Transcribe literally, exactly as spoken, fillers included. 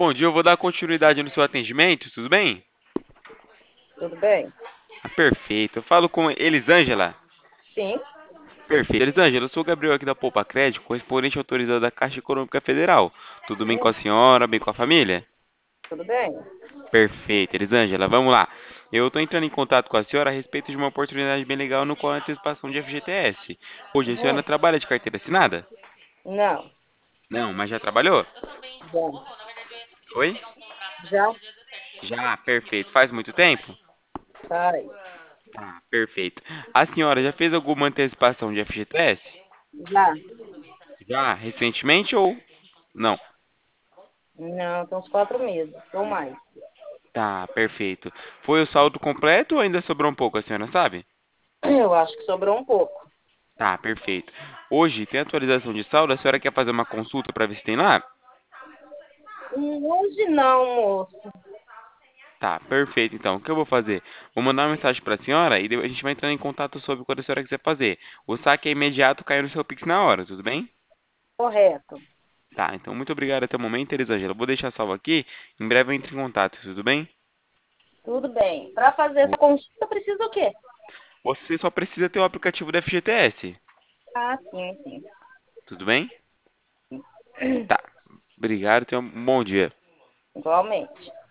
bom dia. Eu vou dar continuidade no seu atendimento, tudo bem? Tudo bem? Ah, perfeito. Eu falo com Elisângela. Sim, Perfeito. Elisângela, eu sou o Gabriel aqui da Poupa Crédito, correspondente autorizado da Caixa Econômica Federal. Tudo bem com a hum, senhora, bem com a família? tudo bem. Perfeito, Elisângela. Vamos lá. Eu estou entrando em contato com a senhora a respeito de uma oportunidade bem legal no qual é a antecipação de F G T S. Hoje a senhora Hum, trabalha de carteira assinada? não, Não, mas já trabalhou? já, Oi? já Já, perfeito. Faz muito tempo? faz. Ah, perfeito. A senhora já fez alguma antecipação de F G T S? Já, Já, recentemente ou não? não, tem uns quatro meses ou mais. Tá, perfeito. Foi o saldo completo ou ainda sobrou um pouco, a senhora sabe? Eu acho que sobrou um pouco. Tá, perfeito. Hoje tem atualização de saldo, a senhora quer fazer uma consulta para ver se tem lá? Hum, Hoje não, moço. Tá, perfeito. Então, o que eu vou fazer? Vou mandar uma mensagem para a senhora e depois a gente vai entrar em contato sobre quando a senhora quiser fazer. O saque é imediato, cai no seu Pix na hora, tudo bem? Correto. Tá, então muito obrigado até o momento, Elisângela. Eu vou deixar salvo aqui, em breve eu entro em contato, tudo bem? Tudo bem. Para fazer essa consulta, precisa o quê? Você só precisa ter o aplicativo da F G T S, Ah, sim, sim. tudo bem? Tá, obrigado, tenha um bom dia. Igualmente.